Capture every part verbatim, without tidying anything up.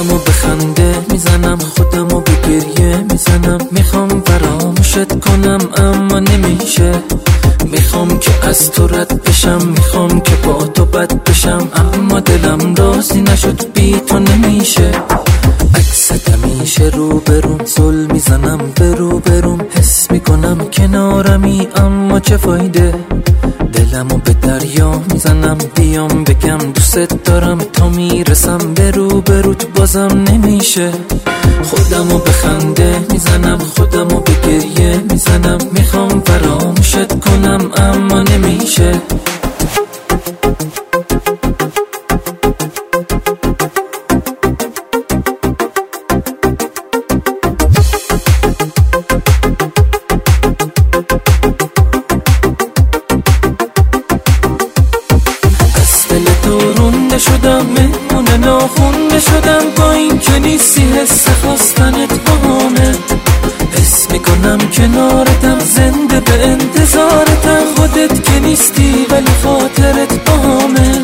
خودمو به خنده میزنم، خودمو به گریه میزنم. میخوام فراموشت کنم اما نمیشه. میخوام که از تو رد بشم، میخوام که با تو بد بشم، اما دلم راضی نشد، بی تو نمیشه. عکست همیشه رو بروم، زل میزنم به رو بروم. حس میکنم کنارمی اما چه فایده. دلمو به دریا میزنم، بیام بگم دوست دارم، تا میرسم به رو بروت بازم نمیشه. خودمو به خنده میزنم، خودمو به گریه میزنم. میخوام فراموشت کنم اما نمیشه. شدم مهمون ناخونده شدم، با این که نیستی حس خواستنت بامه. حس میکنم کنارتم، زنده به انتظارتم. خودت که نیستی ولی خاطرت بامه.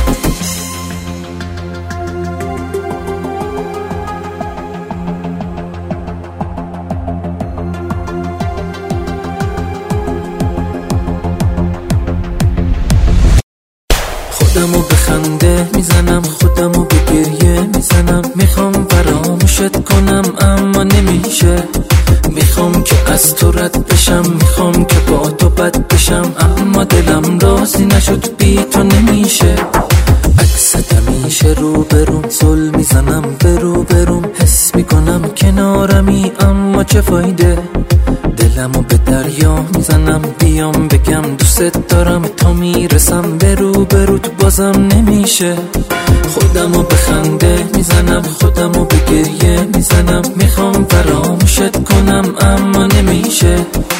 خودمو به خنده میزنم، خودمو به گریه میزنم. میخوام فراموشت کنم اما نمیشه. میخوام که از تو رد بشم، میخوام که با تو بد بشم، اما دلم راضی نشد، بی تو نمیشه. عکست همیشه رو بروم، زل میزنم به رو بروم. حس میکنم کنارمی اما چه فایده. دلمو به دریا میزنم، بیام بگم دوست دارم، تا میرسم به رو بروت بازم نمیشه. خودمو به خنده میزنم، خودمو به گریه میزنم. میخوام فراموشت کنم اما نمیشه.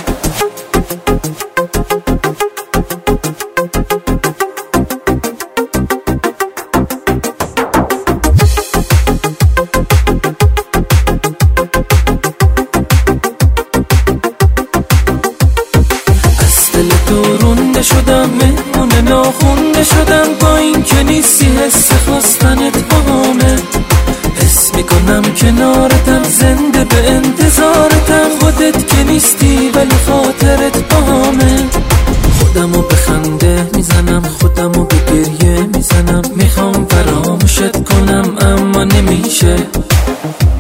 شدم مهمون ناخونده شدم، با این که نیستی حس خواستنت بامه. حس میکنم کنارتم، زنده به انتظارتم. خودت که نیستی ولی خاطرت بامه. خودمو به خنده میزنم، خودمو به گریه میزنم. میخوام فراموشت کنم اما نمیشه.